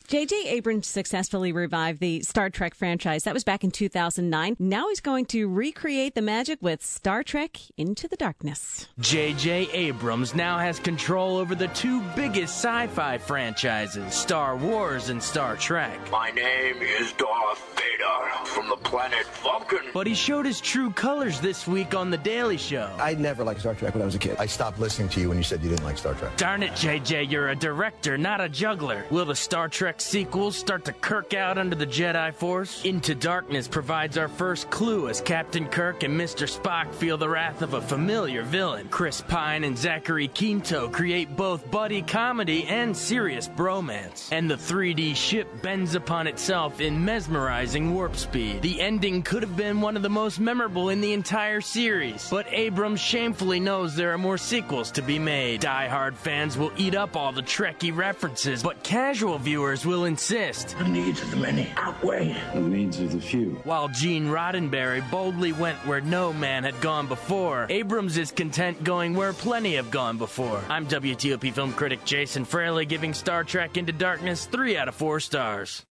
J.J. Abrams successfully revived the Star Trek franchise. That was back in 2009. Now he's going to recreate the magic with Star Trek Into the Darkness. J.J. Abrams now has control over the two biggest sci-fi franchises, Star Wars and Star Trek. My name is Darth Vader from the planet Vulcan. But he showed his true colors this week on The Daily Show. I never liked Star Trek when I was a kid. I stopped listening to you when you said you didn't like Star Trek. Darn it, J.J., you're a director, not a juggler. Will the Star Trek sequels start to Kirk out under the Jedi Force? Into Darkness provides our first clue as Captain Kirk and Mr. Spock feel the wrath of a familiar villain. Chris Pine and Zachary Quinto create both buddy comedy and serious bromance. And the 3D ship bends upon itself in mesmerizing warp speed. The ending could have been one of the most memorable in the entire series, but Abrams shamefully knows there are more sequels to be made. Die-hard fans will eat up all the Trekkie references, but casual viewers will insist. The needs of the many outweigh the needs of the few. While Gene Roddenberry boldly went where no man had gone before, Abrams is content going where plenty have gone before. I'm WTOP film critic Jason Fraley, giving Star Trek Into Darkness 3 out of 4 stars.